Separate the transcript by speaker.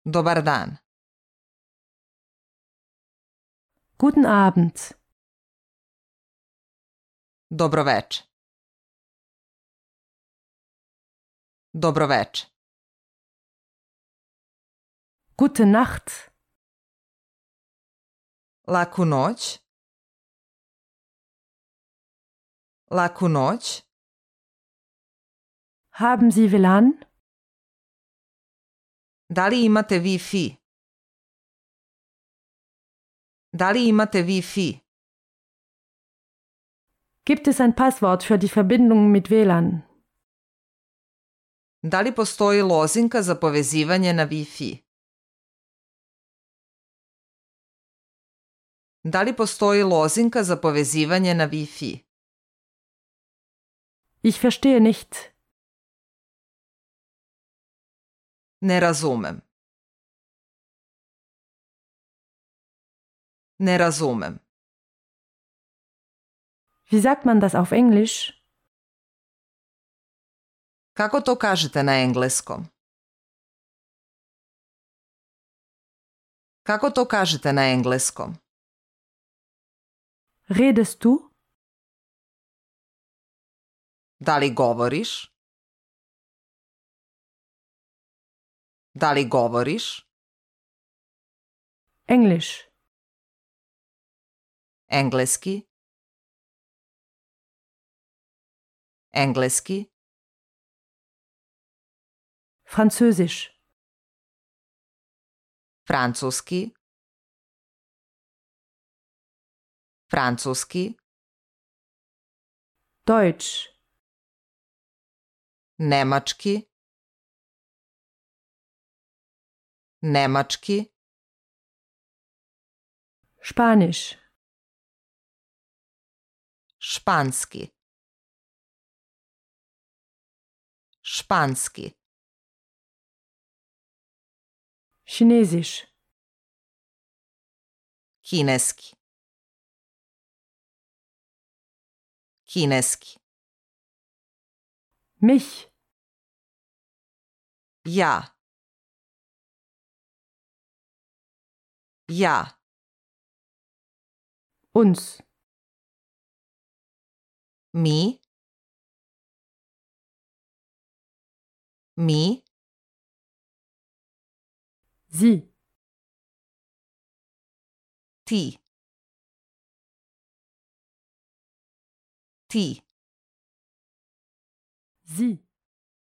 Speaker 1: Dobar dan.
Speaker 2: Guten Abend.
Speaker 1: Dobroveče. Dobroveče.
Speaker 2: Gute Nacht.
Speaker 1: Laku noć. Laku noć.
Speaker 2: Haben Sie WLAN?
Speaker 1: Da li imate Wi-Fi? Da li imate Wi-Fi?
Speaker 2: Gibt es ein Passwort für die Verbindung mit WLAN?
Speaker 1: Da li postoji lozinka za povezivanje na Wi-Fi? Da li postoji lozinka za povezivanje na Wi-Fi?
Speaker 2: Ich verstehe nicht.
Speaker 1: Ne razumem. Ne razumem.
Speaker 2: Wie sagt man das auf Englisch?
Speaker 1: Kako to kažete na engleskom? Kako to kažete na engleskom?
Speaker 2: Redest du?
Speaker 1: Da li govoriš? Da li govoriš?
Speaker 2: Englisch.
Speaker 1: Engleski. Engleski.
Speaker 2: Französisch.
Speaker 1: Francuski. Francuski.
Speaker 2: Deutsch.
Speaker 1: Nemački. Nemački.
Speaker 2: Spanisch.
Speaker 1: Španski. Španski.
Speaker 2: Chinesisch.
Speaker 1: Kineski. Kineski.
Speaker 2: Mich.
Speaker 1: Ja. Ja.
Speaker 2: Uns.
Speaker 1: Mi. Mi.
Speaker 2: Sie.
Speaker 1: Ti. Ti.
Speaker 2: Sie.